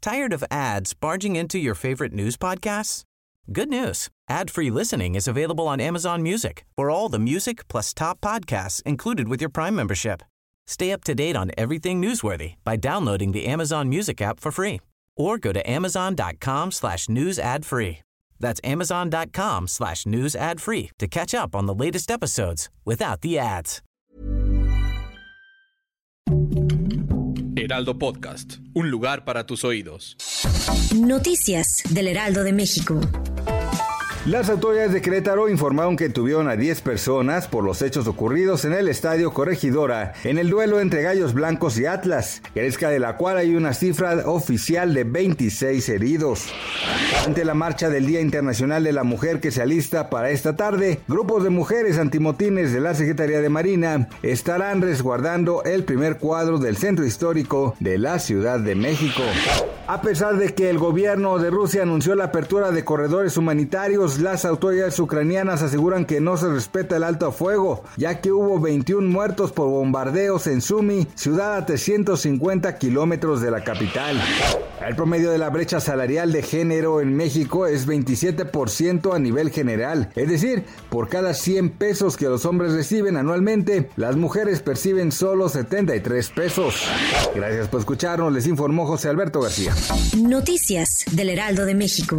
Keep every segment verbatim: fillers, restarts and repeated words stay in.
Tired of ads barging into your favorite news podcasts? Good news. Ad-free listening is available on Amazon Music for all the music plus top podcasts included with your Prime membership. Stay up to date on everything newsworthy by downloading the Amazon Music app for free or go to amazon.com slash news ad free. That's amazon.com slash news ad free to catch up on the latest episodes without the ads. Heraldo Podcast, un lugar para tus oídos. Noticias del Heraldo de México. Las autoridades de Querétaro informaron que tuvieron a diez personas por los hechos ocurridos en el Estadio Corregidora en el duelo entre Gallos Blancos y Atlas, cerca de la cual hay una cifra oficial de veintiséis heridos. Ante la marcha del Día Internacional de la Mujer que se alista para esta tarde, grupos de mujeres antimotines de la Secretaría de Marina estarán resguardando el primer cuadro del centro histórico de la Ciudad de México. A pesar de que el gobierno de Rusia anunció la apertura de corredores humanitarios, las autoridades ucranianas aseguran que no se respeta el alto a fuego, ya que hubo veintiún muertos por bombardeos en Sumy, ciudad a trescientos cincuenta kilómetros de la capital. El promedio de la brecha salarial de género en México es veintisiete por ciento a nivel general, es decir, por cada cien pesos que los hombres reciben anualmente, las mujeres perciben solo setenta y tres pesos. Gracias por escucharnos, les informó José Alberto García. Noticias del Heraldo de México.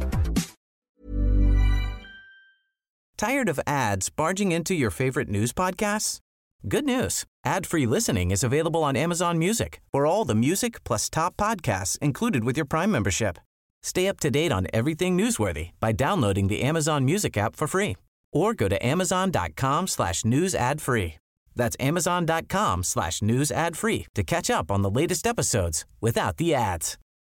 Tired of ads barging into your favorite news podcasts? Good news. Ad-free listening is available on Amazon Music for all the music plus top podcasts included with your Prime membership. Stay up to date on everything newsworthy by downloading the Amazon Music app for free or go to amazon.com slash news ad free. That's amazon.com slash news ad free to catch up on the latest episodes without the ads.